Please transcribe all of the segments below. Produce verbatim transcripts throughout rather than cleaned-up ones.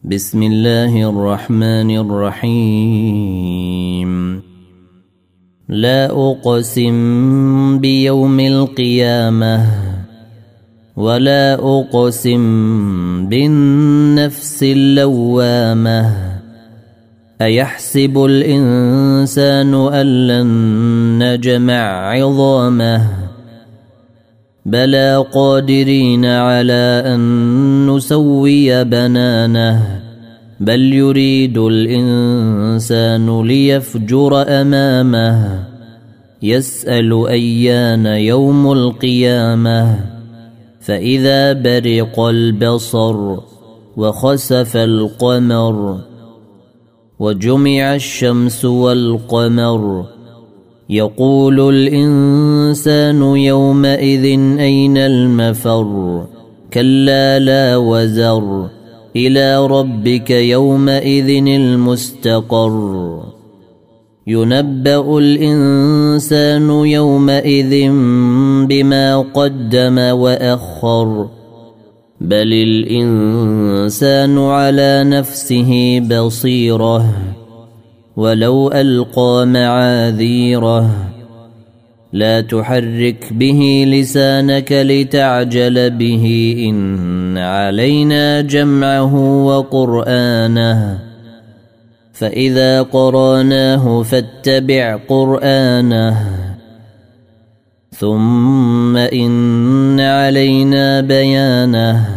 بسم الله الرحمن الرحيم. لا أقسم بيوم القيامة ولا أقسم بالنفس اللوامة أيحسب الإنسان أن لن نجمع عظامه بلى قادرين على أن نسوي بنانه بل يريد الإنسان ليفجر أمامه يسأل أيان يوم القيامة فإذا برق البصر وخسف القمر وجمع الشمس والقمر يقول الإنسان يومئذ أين المفر كلا لا وزر إلى ربك يومئذ المستقر ينبأ الإنسان يومئذ بما قدم وأخر بل الإنسان على نفسه بصيرة ولو ألقى معاذيره لا تحرك به لسانك لتعجل به إن علينا جمعه وقرآنه فإذا قرأناه فاتبع قرآنه ثم إن علينا بيانه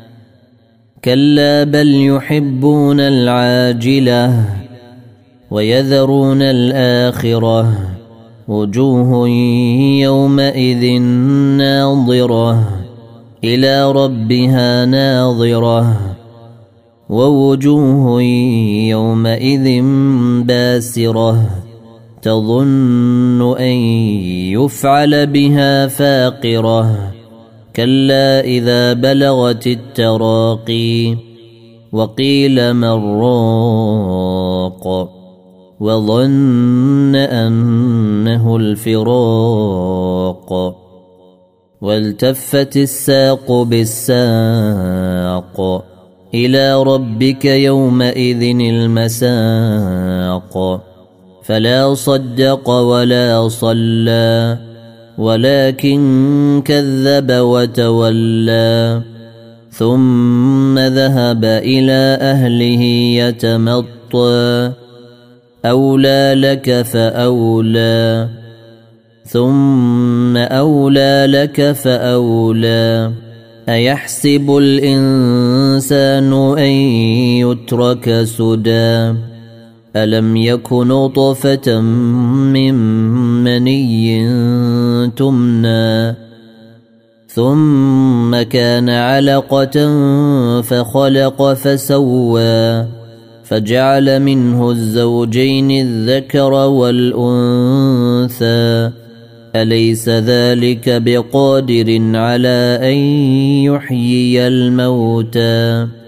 كلا بل يحبون العاجلة ويذرون الآخرة وجوه يومئذ ناظرة إلى ربها ناظرة ووجوه يومئذ باسرة تظن أن يفعل بها فاقرة كلا إذا بلغت التراقي وقيل من راق وظن أنه الفراق والتفت الساق بالساق إلى ربك يومئذ المساق فلا صدق ولا صلى ولكن كذب وتولى ثم ذهب إلى أهله يتمطى أولى لك فأولى ثم أولى لك فأولى أيحسب الإنسان أن يترك سدى ألم يكن نطفة من مني تمنى ثم كان علقة فخلق فسوى فجعل منه الزوجين الذكر والأنثى أليس ذلك بقادر على أن يحيي الموتى